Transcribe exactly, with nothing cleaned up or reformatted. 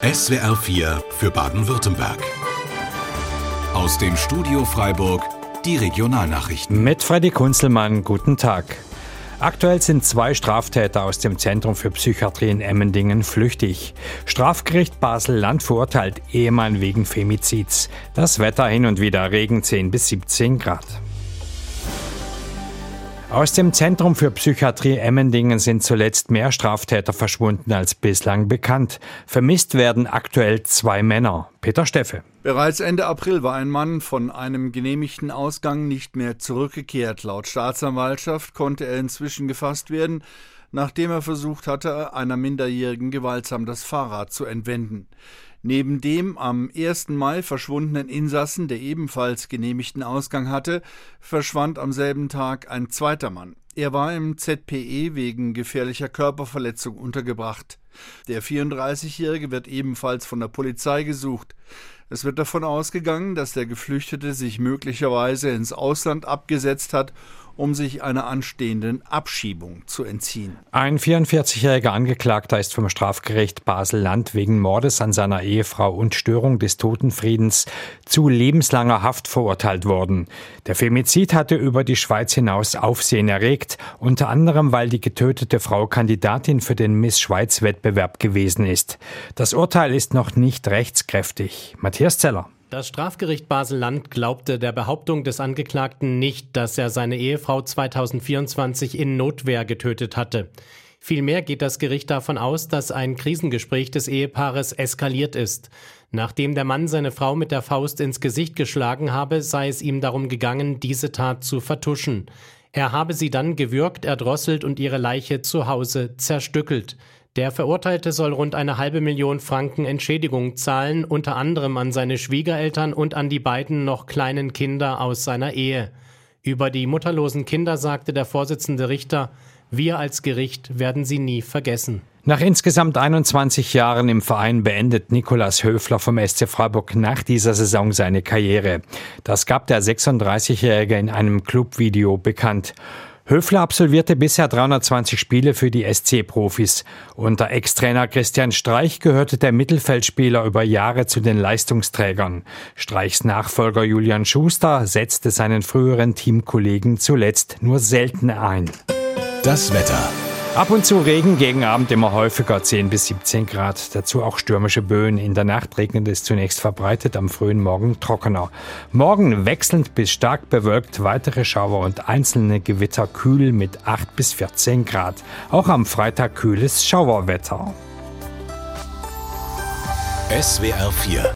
S W R vier für Baden-Württemberg. Aus dem Studio Freiburg die Regionalnachrichten. Mit Freddy Kunzelmann, guten Tag. Aktuell sind zwei Straftäter aus dem Zentrum für Psychiatrie in Emmendingen flüchtig. Strafgericht Basel-Land verurteilt Ehemann wegen Femizids. Das Wetter hin und wieder Regen zehn bis siebzehn Grad. Aus dem Zentrum für Psychiatrie Emmendingen sind zuletzt mehr Straftäter verschwunden als bislang bekannt. Vermisst werden aktuell zwei Männer. Peter Steffe. Bereits Ende April war ein Mann von einem genehmigten Ausgang nicht mehr zurückgekehrt. Laut Staatsanwaltschaft konnte er inzwischen gefasst werden, nachdem er versucht hatte, einer Minderjährigen gewaltsam das Fahrrad zu entwenden. Neben dem am ersten Mai verschwundenen Insassen, der ebenfalls genehmigten Ausgang hatte, verschwand am selben Tag ein zweiter Mann. Er war im Z P E wegen gefährlicher Körperverletzung untergebracht. Der vierunddreißigjährige wird ebenfalls von der Polizei gesucht. Es wird davon ausgegangen, dass der Geflüchtete sich möglicherweise ins Ausland abgesetzt hat, um sich einer anstehenden Abschiebung zu entziehen. Ein vierundvierzigjähriger Angeklagter ist vom Strafgericht Basel-Land wegen Mordes an seiner Ehefrau und Störung des Totenfriedens zu lebenslanger Haft verurteilt worden. Der Femizid hatte über die Schweiz hinaus Aufsehen erregt, unter anderem, weil die getötete Frau Kandidatin für den Miss-Schweiz-Wettbewerb gewesen ist. Das Urteil ist noch nicht rechtskräftig. Matthias Zeller. Das Strafgericht Basel-Land glaubte der Behauptung des Angeklagten nicht, dass er seine Ehefrau zweitausendvierundzwanzig in Notwehr getötet hatte. Vielmehr geht das Gericht davon aus, dass ein Krisengespräch des Ehepaares eskaliert ist. Nachdem der Mann seine Frau mit der Faust ins Gesicht geschlagen habe, sei es ihm darum gegangen, diese Tat zu vertuschen. Er habe sie dann gewürgt, erdrosselt und ihre Leiche zu Hause zerstückelt. Der Verurteilte soll rund eine halbe Million Franken Entschädigung zahlen, unter anderem an seine Schwiegereltern und an die beiden noch kleinen Kinder aus seiner Ehe. Über die mutterlosen Kinder sagte der Vorsitzende Richter: Wir als Gericht werden sie nie vergessen. Nach insgesamt einundzwanzig Jahren im Verein beendet Nikolaus Höfler vom S C Freiburg nach dieser Saison seine Karriere. Das gab der sechsunddreißigjährige in einem Clubvideo bekannt. Höfler absolvierte bisher dreihundertzwanzig Spiele für die S C-Profis. Unter Ex-Trainer Christian Streich gehörte der Mittelfeldspieler über Jahre zu den Leistungsträgern. Streichs Nachfolger Julian Schuster setzte seinen früheren Teamkollegen zuletzt nur selten ein. Das Wetter. Ab und zu Regen, gegen Abend immer häufiger zehn bis siebzehn Grad. Dazu auch stürmische Böen. In der Nacht regnet es zunächst verbreitet, am frühen Morgen trockener. Morgen wechselnd bis stark bewölkt, weitere Schauer und einzelne Gewitter, kühl mit acht bis vierzehn Grad. Auch am Freitag kühles Schauerwetter. S W R vier